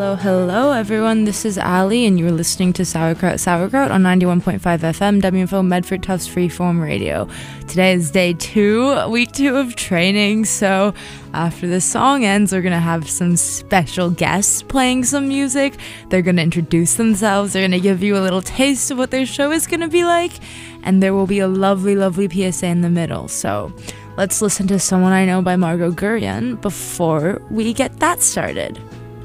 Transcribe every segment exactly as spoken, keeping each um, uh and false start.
Hello, hello, everyone. This is Ali, and you're listening to Sauerkraut Sauerkraut on ninety-one point five F M, W F O Medford Tufts Freeform Radio. Today is day two, week two of training, so after this song ends, we're going to have some special guests playing some music. They're going to introduce themselves. They're going to give you a little taste of what their show is going to be like, and there will be a lovely, lovely P S A in the middle. So let's listen to Someone I Know by Margot Guryan before we get that started.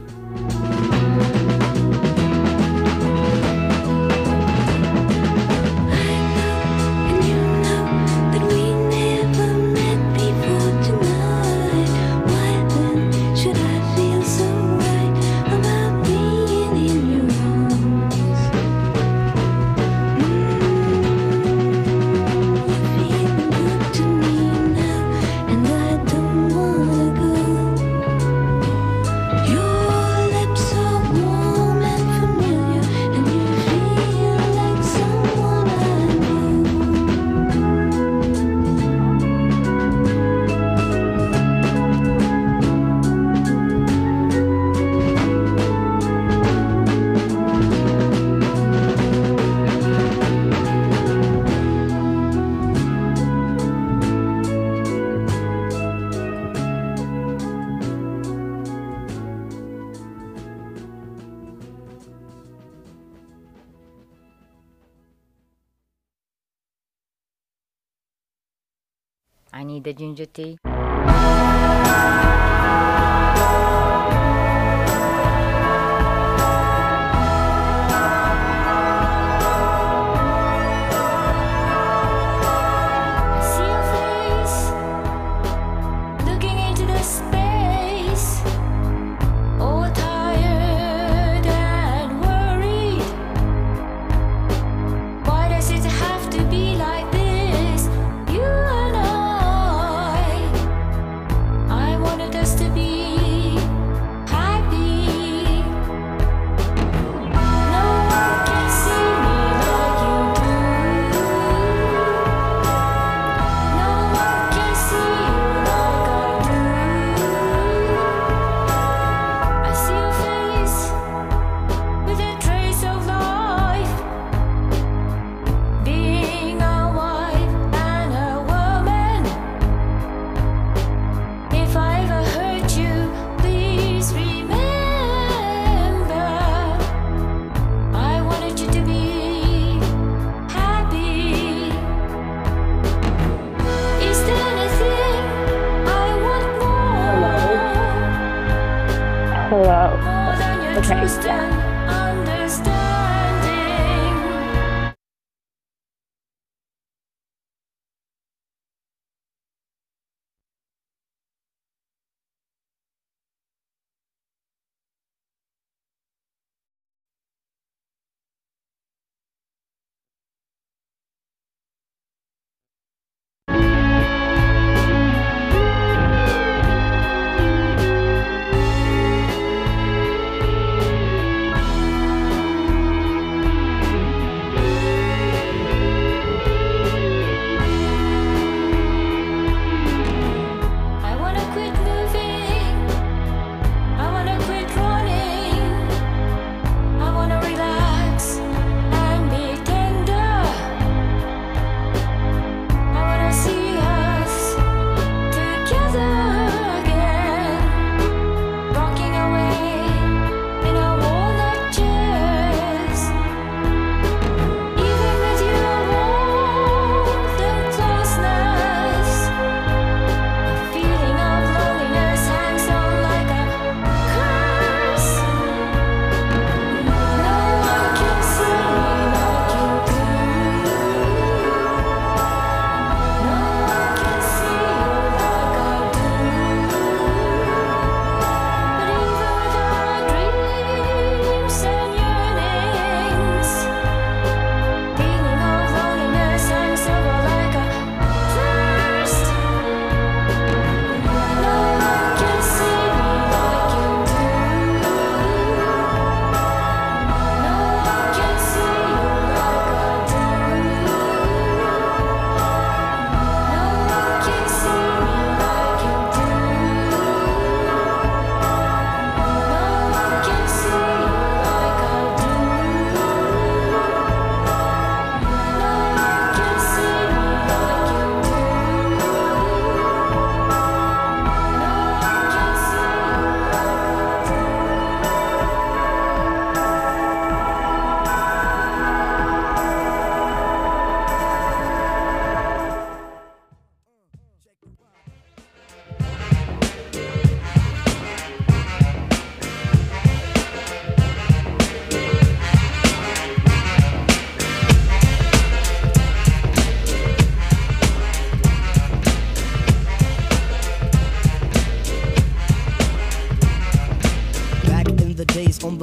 I need the ginger tea.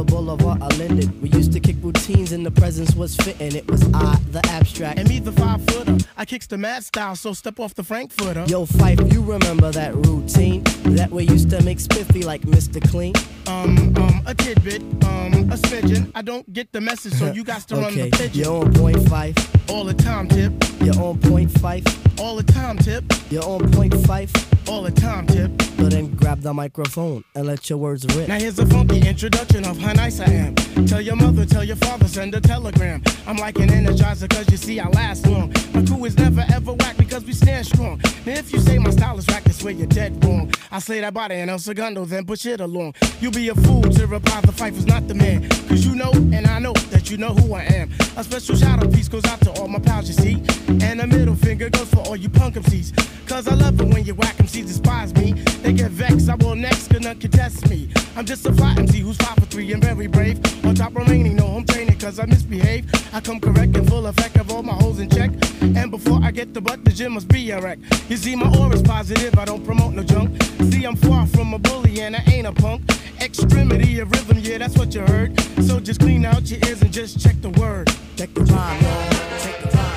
the boulevard of Linden. We used to kick routines and the presence was fitting. It was I, the abstract. And me, the five footer. I kicks the mad style, so step off the Frankfurter. Yo, Fife, you remember that routine? That we used to make spiffy like Mister Clean? Um, um, a tidbit, um, a smidgen. I don't get the message, so you got to okay. run the pigeon. You're on point five. All the time, tip. You're on point five. All the time, tip. You're on point five. All the time, tip. So then grab the microphone and let your words rip. Now here's a funky introduction of how nice I am. Tell your mother, tell your father, send a telegram. I'm like an energizer cause you see I last long. My crew is never ever whack because we stand strong. Now if you say my style is whack, that's where you're dead wrong. I slay that body and El Segundo, then push it along. You'll be a fool to reply the fight was not the man. Cause you know and I know that you know who I am. A special shout out piece goes out to all my pals you see. And a middle finger goes for all you punk M Cs. Cause I love it when you whack M Cs despise me. They get vexed, I will next, cause none contest me. I'm just a fly M C who's five for three and very brave. On top remaining, no home training cause I misbehave. I come correct and full effect of all my holes in check. And before I get the butt, the gym must be a wreck. You see my aura's positive, I don't promote no junk. See I'm far from a bully and I ain't a punk. Extremity of rhythm, yeah that's what you heard. So just clean out your ears and just check the word. Check the rhyme, y'all. Check the rhyme.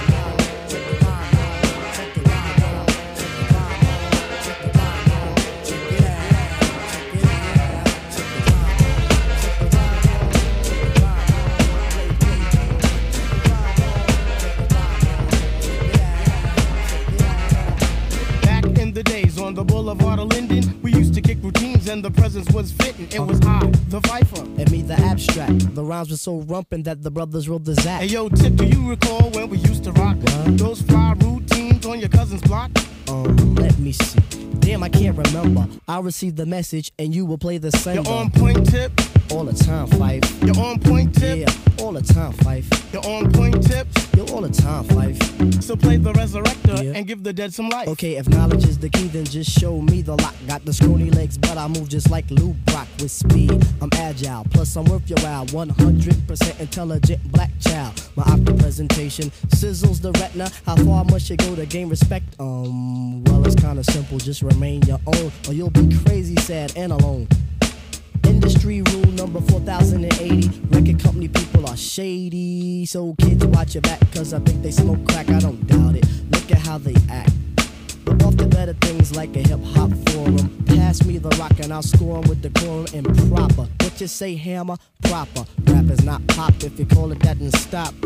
On the boulevard of Linden, we used to kick routines and the presence was fitting. It was I, the Viper. And me, the abstract. The rhymes were so rumpin' that the brothers wrote the Zach. Hey yo, Tip, do you recall when we used to rock what? Those fly routines on your cousin's block? Um, let me see. Damn, I can't remember. I'll receive the message and you will play the sender. You're on point, Tip. All the time, Fife. You're on point, Tip. Yeah, all the time, Fife. You're on point, Tip. You're all the time, Fife. So play the resurrector yeah. and give the dead some life. Okay, if knowledge is the key, then just show me the lock. Got the scrawny legs, but I move just like Lou Brock with speed. I'm agile, plus I'm worth your while. one hundred percent intelligent black child. My optic presentation sizzles the retina. How far must you go to gain respect? Um, well, it's kinda simple. Just remain your own, or you'll be crazy, sad, and alone. Industry rule number four thousand eighty. Record company people are shady. So kids watch your back, cause I think they smoke crack. I don't doubt it. Look at how they act. But off the better things like a hip-hop forum. Pass me the rock and I'll score 'em with the quorum and proper. What you say, hammer? Proper. Rap is not pop. If you call it that, then stop.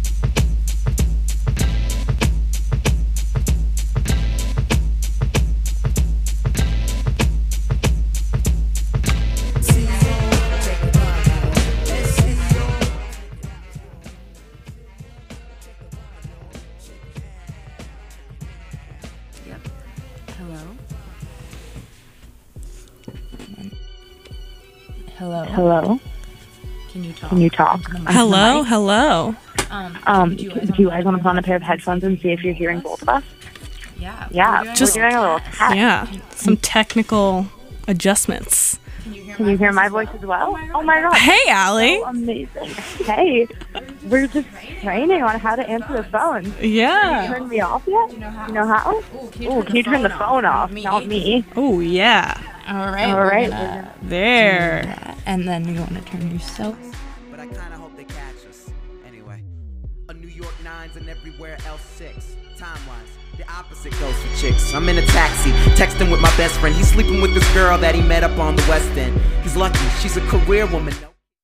Hello. Hello. Can you talk? Can you talk? Hello. Hello. Um, Um, do you guys want to put on a pair of headphones and see if you're hearing both of us? yeah. Yeah, We're Just- we're doing a little test. Yeah. Some technical adjustments. Can you hear, Can you hear my voice as well? Oh my god. Hey, Allie. So amazing. Hey, we're just training on how to answer the phone. Yeah. Turn me off yet? You know how? Ooh, can you turn the phone off? Not me. Oh, yeah. All right. All we're right. gonna There. do that. And then you want to turn yourself. But I kinda hope they catch us. Anyway. A New York nines and everywhere else six. Time-wise, the opposite goes for chicks. I'm in a taxi, texting with my best friend. He's sleeping with this girl that he met up on the West End. He's lucky, she's a career woman.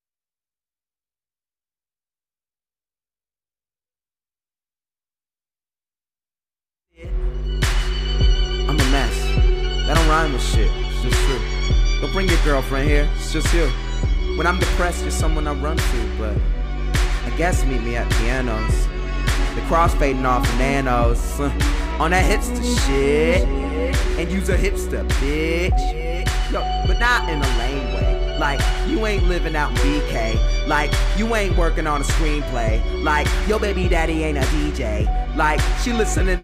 I'm a mess. That don't rhyme with shit. It's just true. Don't bring your girlfriend here. It's just you. When I'm depressed, you're someone I run to, but I guess meet me at pianos. The cross fading off the nanos. Uh, on that hipster shit. And use a hipster, bitch. Yo, but not in a lame way. Like, you ain't living out in B K. Like, you ain't working on a screenplay. Like, your baby daddy ain't a D J. Like, she listening.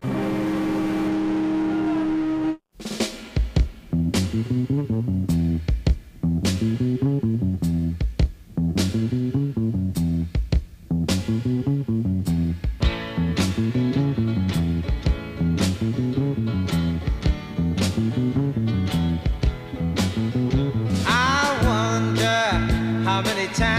How many times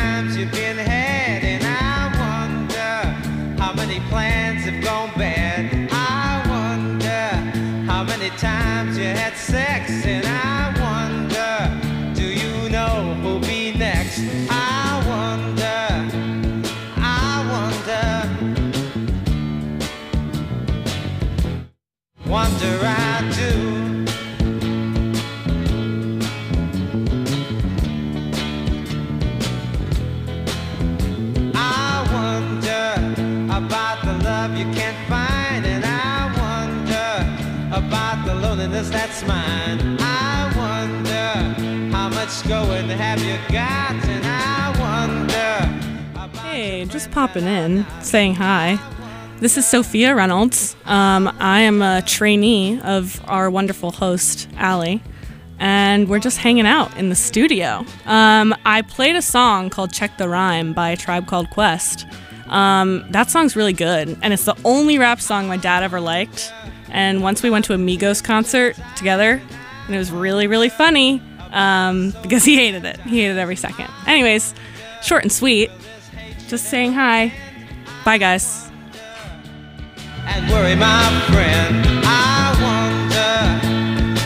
that's mine. I wonder how much going have you got, and I wonder. Hey, just popping in, saying hi. This is Sophia Reynolds. Um, I am a trainee of our wonderful host, Allie, and we're just hanging out in the studio. Um, I played a song called Check the Rhyme by Tribe Called Quest. Um, that song's really good, and it's the only rap song my dad ever liked. And once we went to a Migos concert together, and it was really, really funny um, because he hated it. He hated every second. Anyways, short and sweet. Just saying hi. Bye, guys. And worry, my friend. I wonder,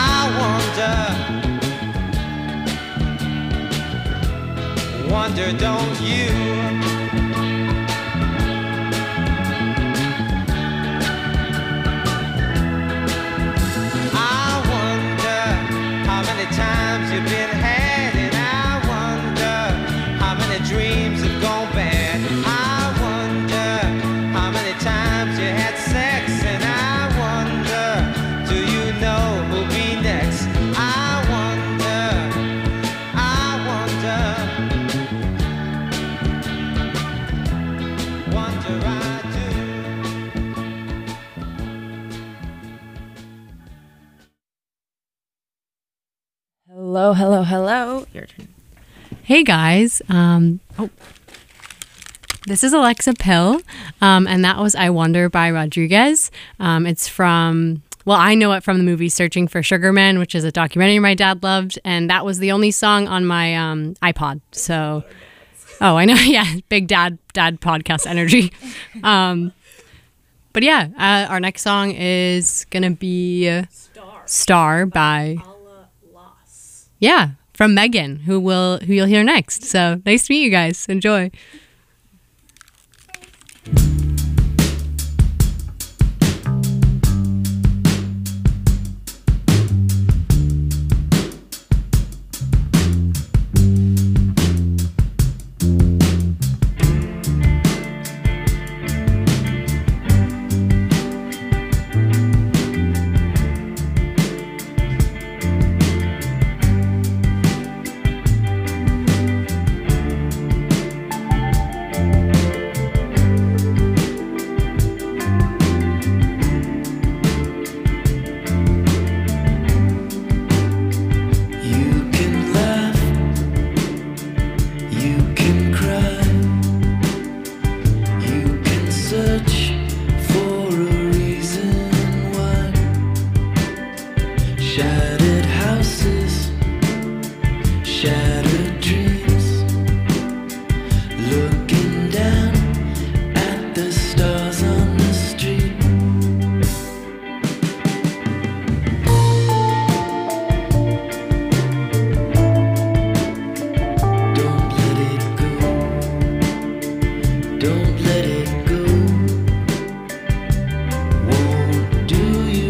I wonder, wonder, don't you? I wonder how many times you've been had, and I wonder how many dreams have gone bad. I wonder how many times you had sex, and I wonder, do you know who'll be next? I wonder, I wonder, wonder I do. Hello, hello, hello. Your turn. Hey guys, um, oh, this is Alexa Pill, um, and that was I Wonder by Rodriguez. Um, it's from, well, I know it from the movie Searching for Sugar Man, which is a documentary my dad loved, and that was the only song on my um, iPod. So, oh, I know, yeah, big dad dad podcast energy. Um, but yeah, uh, our next song is gonna be Star, Star by yeah. From Megan, who will who you'll hear next. So nice to meet you guys. Enjoy.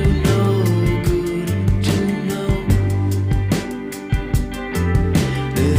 There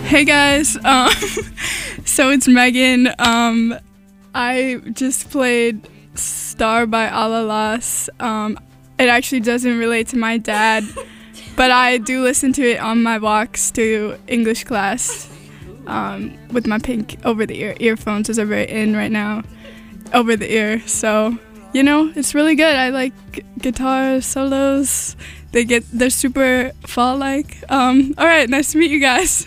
Hey guys, um, so it's Megan. Um, I just played Star by Alalas. Um, it actually doesn't relate to my dad, but I do listen to it on my walks to English class um, with my pink over-the-ear earphones, as are very in right now, over the ear. So, you know, it's really good. I like g- guitar solos. They get, they're super fall-like. Um, all right, nice to meet you guys.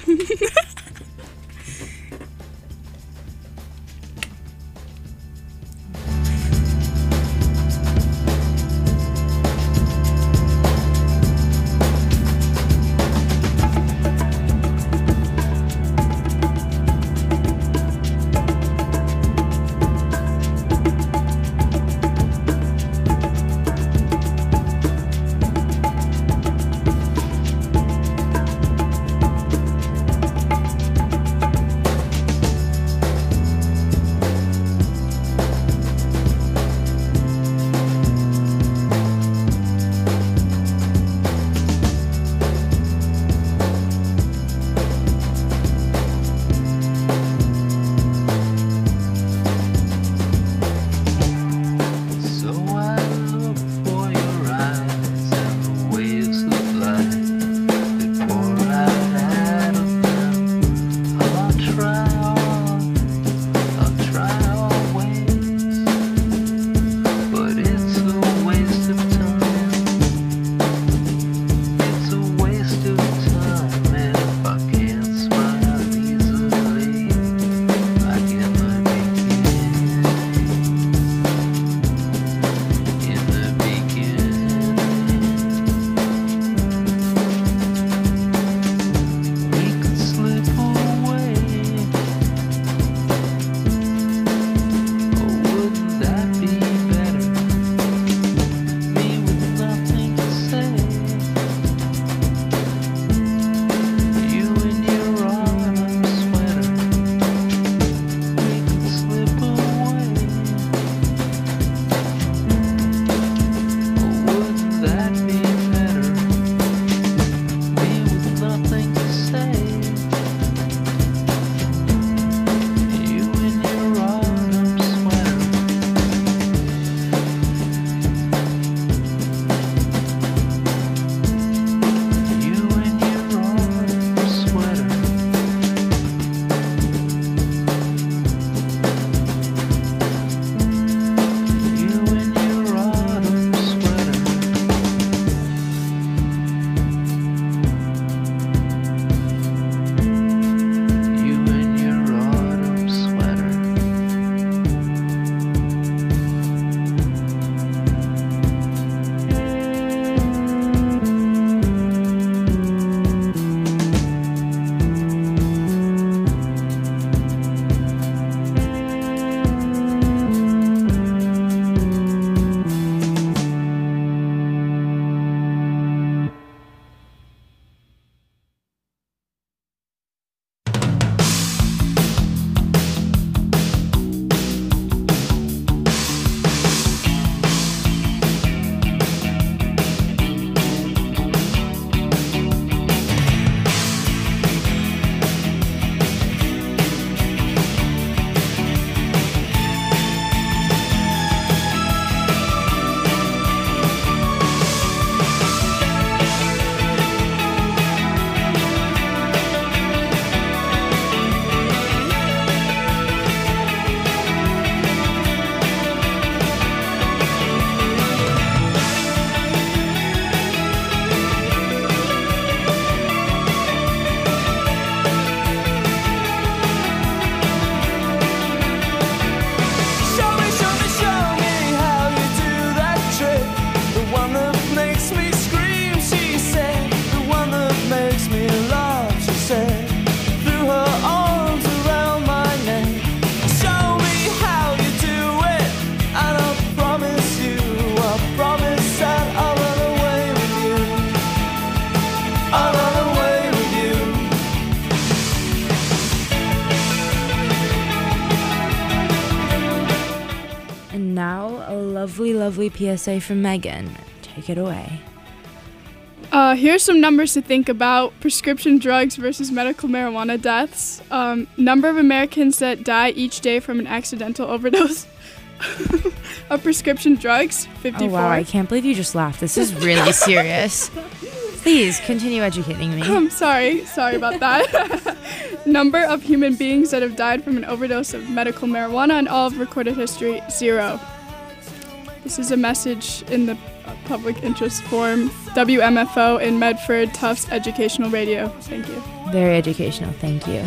lovely, lovely P S A from Megan. Take it away. Uh, here's some numbers to think about. Prescription drugs versus medical marijuana deaths. Um, number of Americans that die each day from an accidental overdose of prescription drugs, fifty-four. Oh, wow, I can't believe you just laughed. This is really serious. Please, continue educating me. I'm sorry. Sorry about that. Number of human beings that have died from an overdose of medical marijuana in all of recorded history, zero. This is a message in the public interest form, W M F O in Medford, Tufts Educational Radio. Thank you. Very educational. Thank you.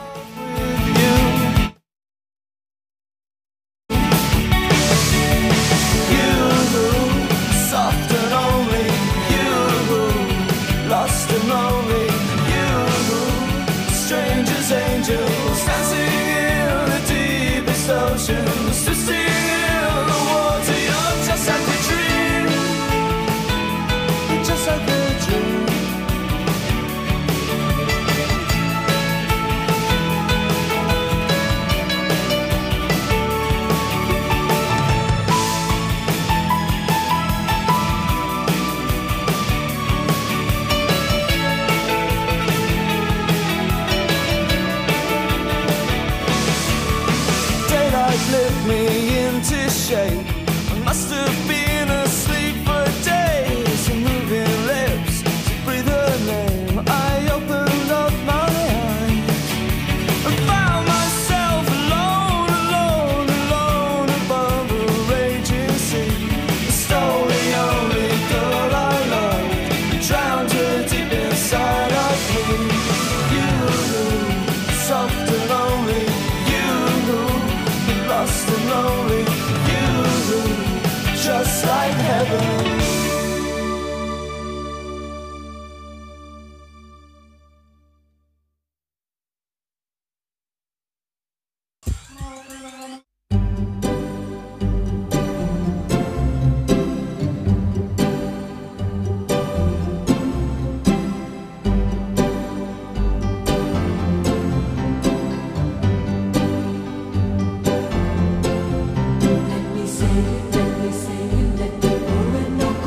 I must have been asleep for days. Moving lips to breathe her name. I opened up my eyes and found myself alone, alone, alone above a raging sea. Stole the only girl I loved, drowned her deep inside of me. You, soft and lonely. You, lost and lonely. Just like heaven. Let me say it, let me say it, let me pour it, no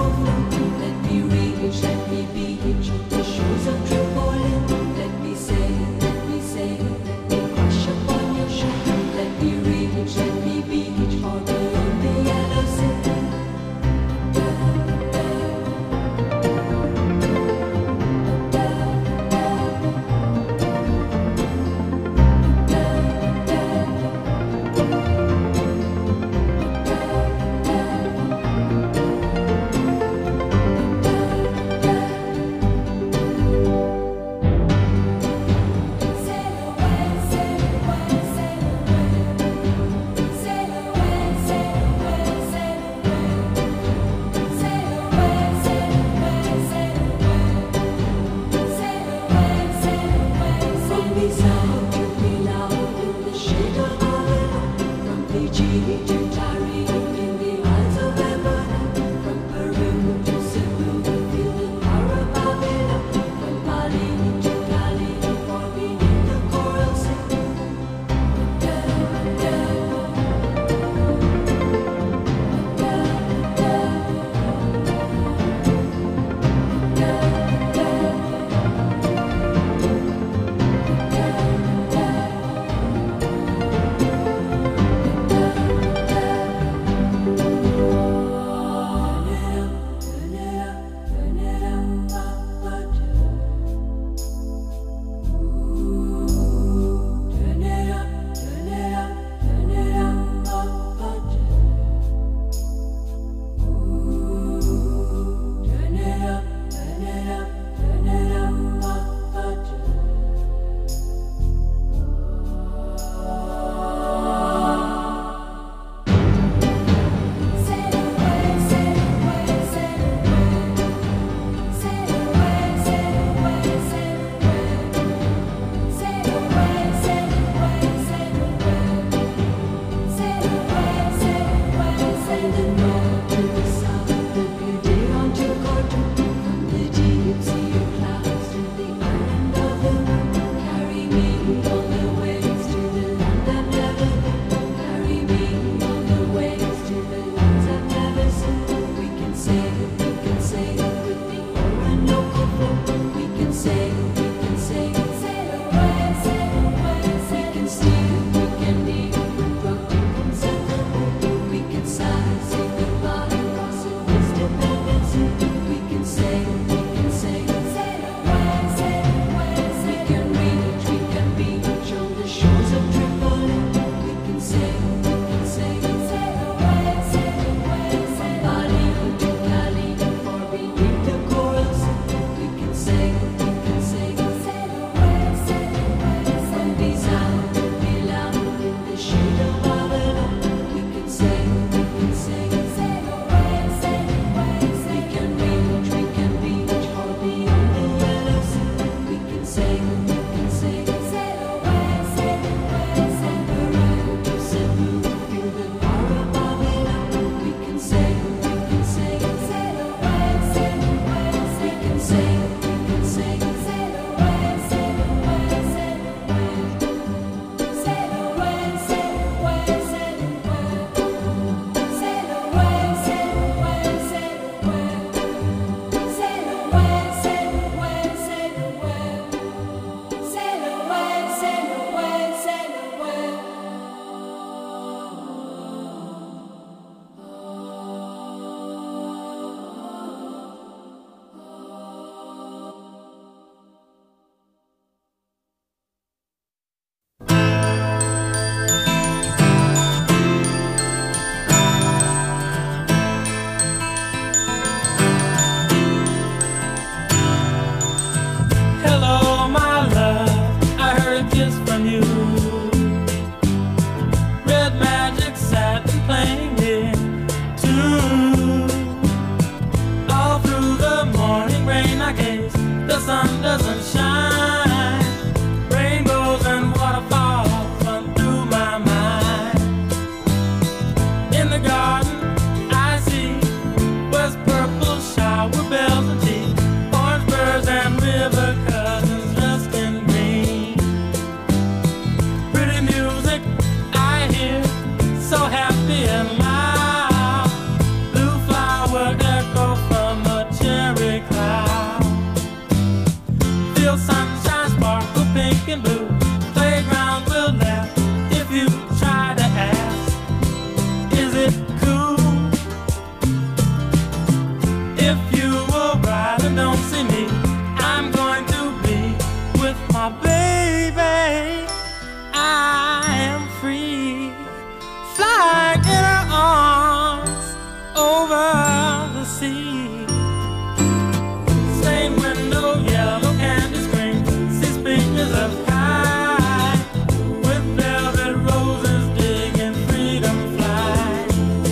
the sea. Stained window, yellow candy screen. Six pictures up high with velvet roses digging freedom fly.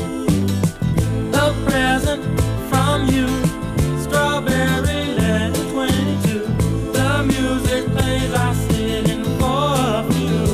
A present from you, strawberry letter twenty-two. The music plays, I sit in for a few.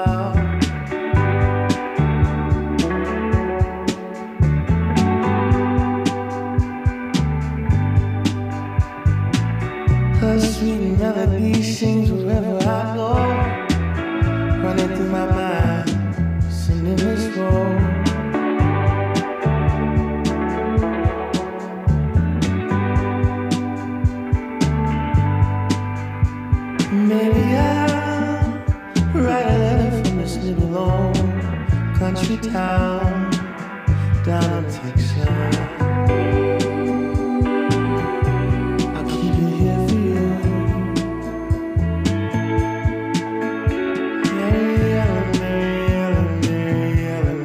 out. Her sweet melody sings wherever I go, running through my mind, singing this role. Maybe I'll write a letter from this little old country town down in Texas. I'll keep it here for you. Mary Ellen, Mary Ellen, Mary Ellen,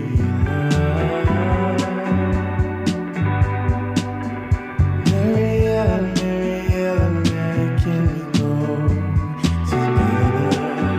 Mary Ellen, Mary Ellen, Mary, can we go together?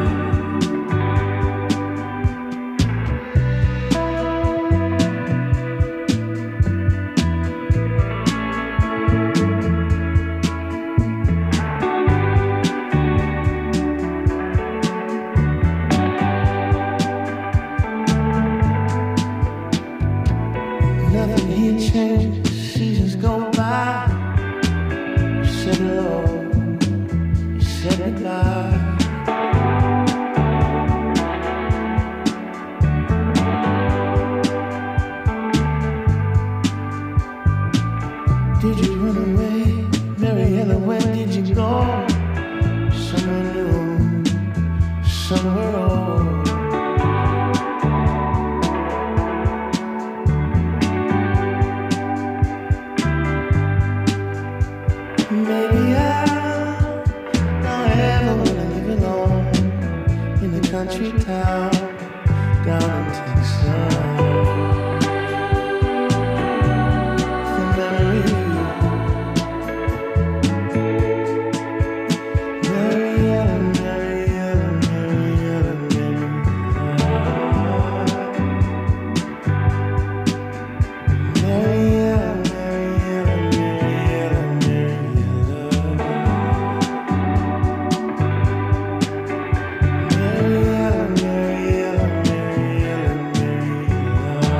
Nothing here changes, seasons go by. You said hello, you said goodbye. Did you run away, Mary Ellen? Where did you go? Somewhere new, somewhere old. Maybe I don't ever wanna live alone in the country town down in Texas. The memory of you, Mary Ellen, Mary Ellen, Mary Ellen, Mary Ellen, Mary Ellen, Mary Ellen, Mary Ellen. Mary Ellen, Mary Ellen, Mary Ellen, Mary Ellen.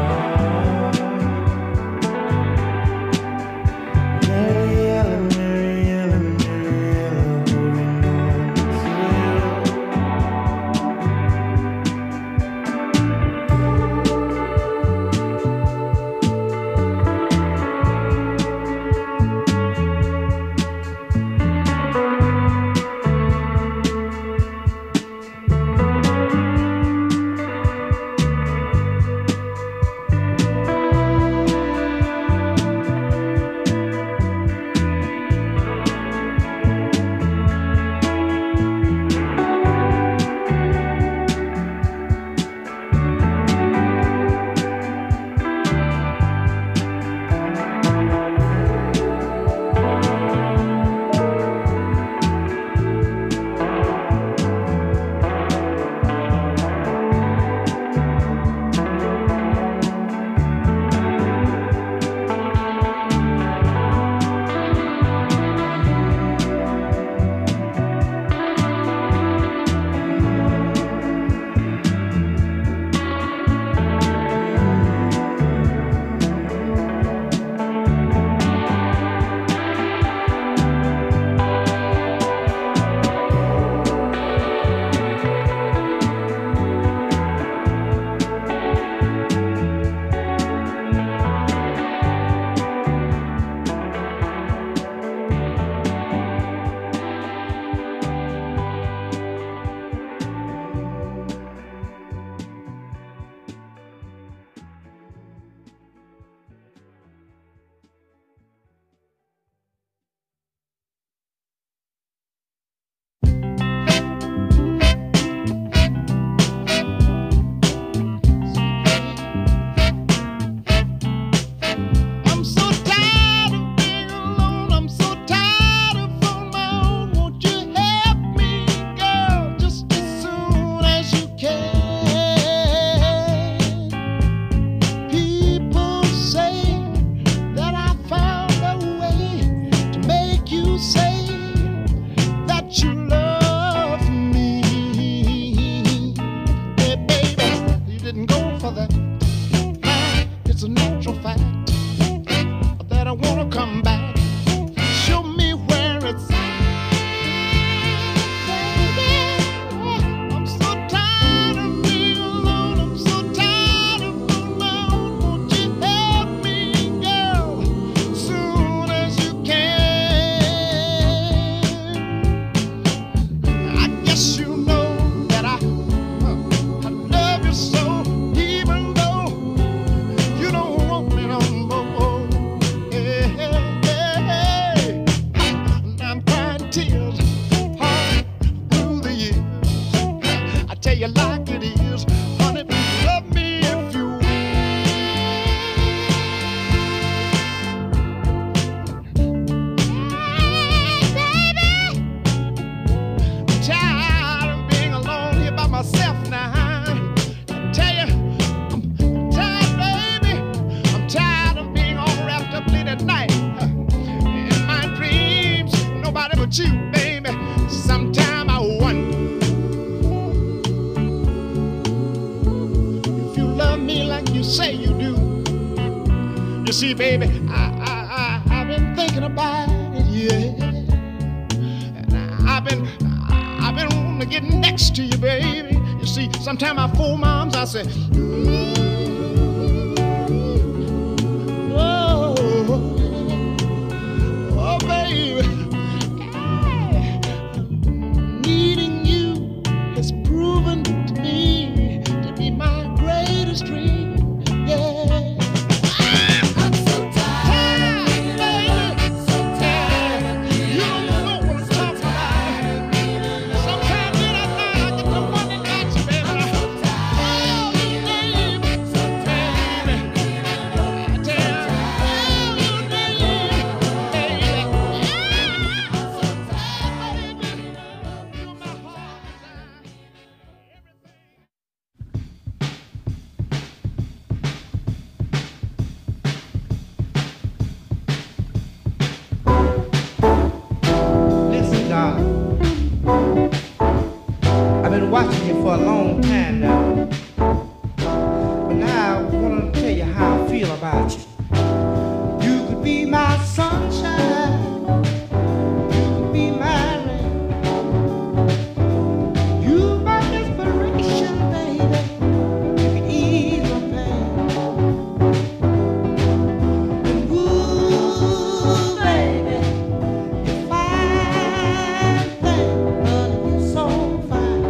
like it is. Honey, love me if you myself now. I tell you, I'm tired, baby. I'm tired of being all wrapped up late at night. In my dreams, nobody but you, baby. Sometime I wonder if you love me like you say you do. You see, baby, I, I, I, I've been thinking about it, yeah. And I, I've been, I've been wanting to get next to you, baby. You see, sometimes I fool moms, I say, oh, oh, baby, needing you has proven to me to be my greatest dream, yeah. Watching you for a long time now, but now I want to tell you how I feel about you. You could be my sunshine, you could be my rain, you my inspiration, baby. You could ease my pain. And ooh, baby, you fine thing, honey, you so fine.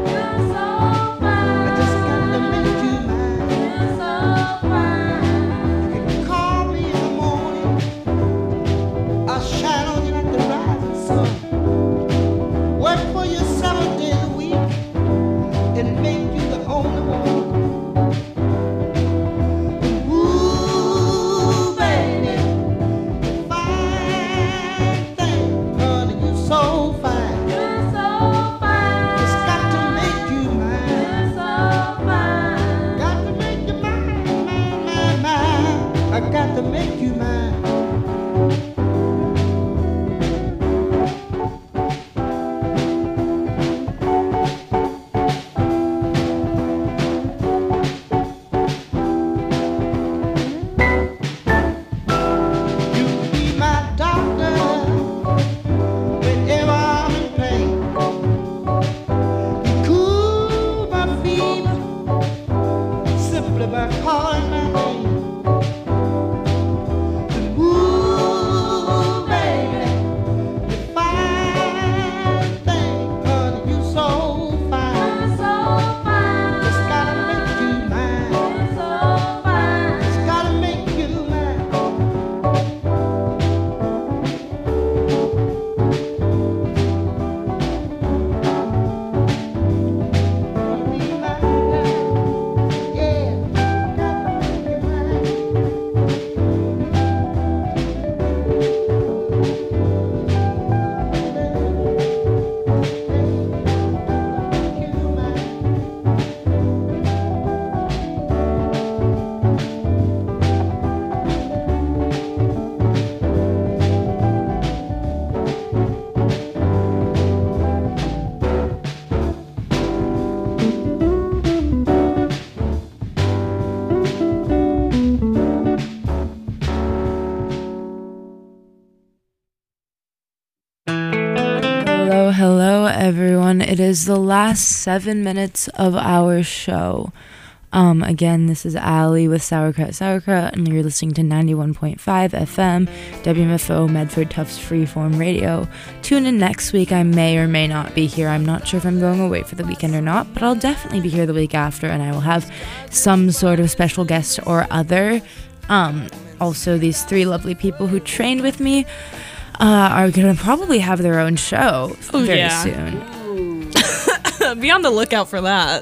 Hello, everyone. It is the last seven minutes of our show. Um, again, this is Allie with Sauerkraut Sauerkraut, and you're listening to ninety-one point five F M, W M F O Medford Tufts Freeform Radio. Tune in next week. I may or may not be here. I'm not sure if I'm going away for the weekend or not, but I'll definitely be here the week after, and I will have some sort of special guest or other. Um, also, these three lovely people who trained with me Uh, are going to probably have their own show oh, very yeah. soon. Be on the lookout for that. Yeah.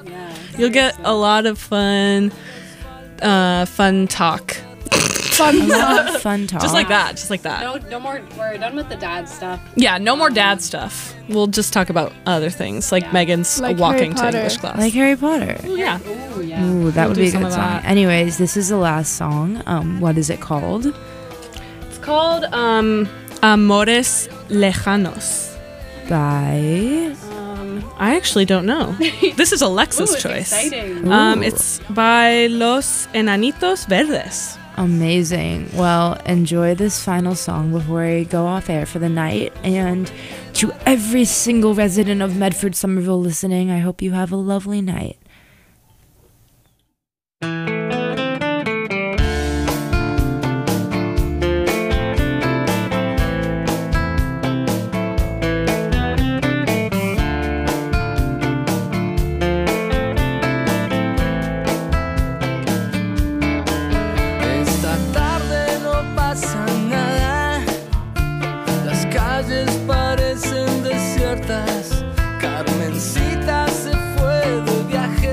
You'll get a lot of fun, uh, fun talk. Fun talk. Fun talk. Just like that. Just like that. No, no more. We're done with the dad stuff. Yeah, no more dad stuff. We'll just talk about other things, like Megan's Like walking Harry to Potter. English class. Like Harry Potter. Ooh, yeah. Ooh, yeah. Ooh, that We'll would do be a some good of song. that. Anyways, this is the last song. Um, what is it called? It's called um, Amores Lejanos. By. Um, I actually don't know. This is Alexa's Ooh, it's choice. exciting. Um, Ooh. it's by Los Enanitos Verdes. Amazing. Well, enjoy this final song before I go off air for the night. And to every single resident of Medford Somerville listening, I hope you have a lovely night. Esta tarde no pasa nada, las calles parecen desiertas, Carmencita se fue de viaje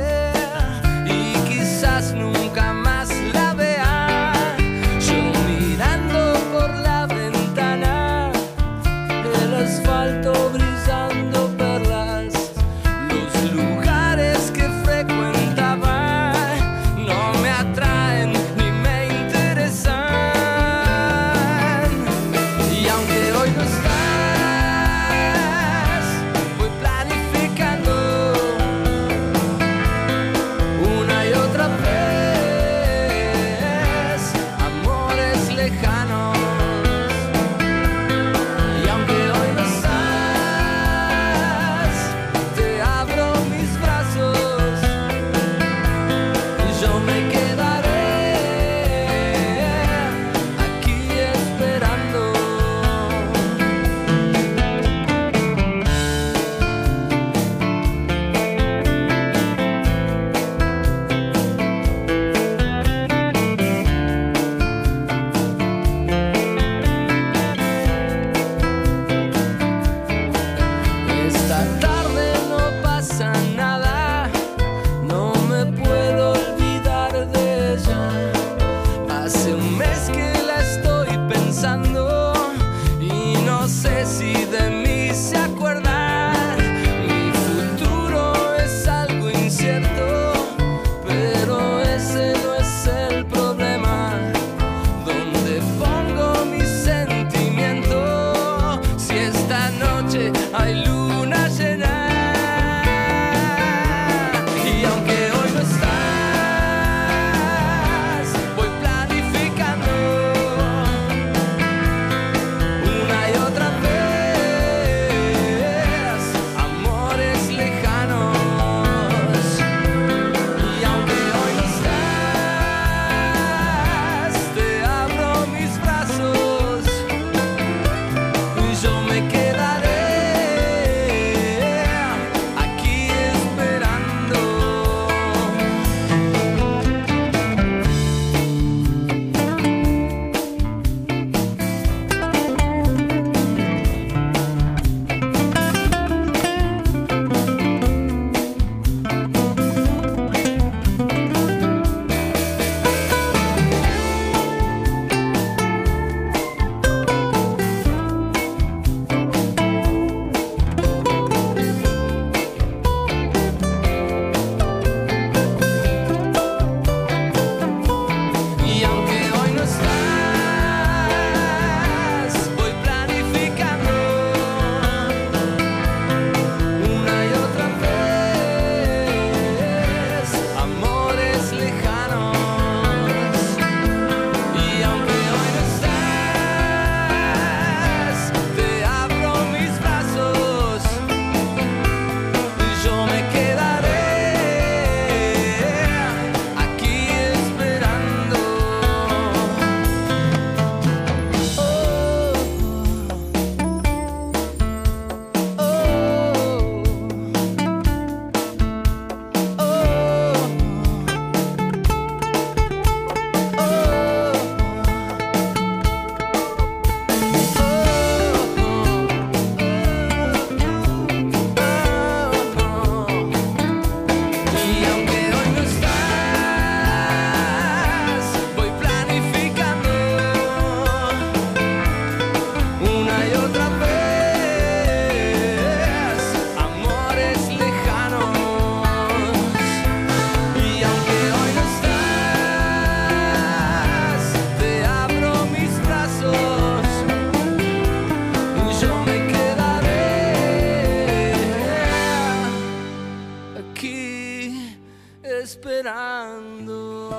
aquí esperando.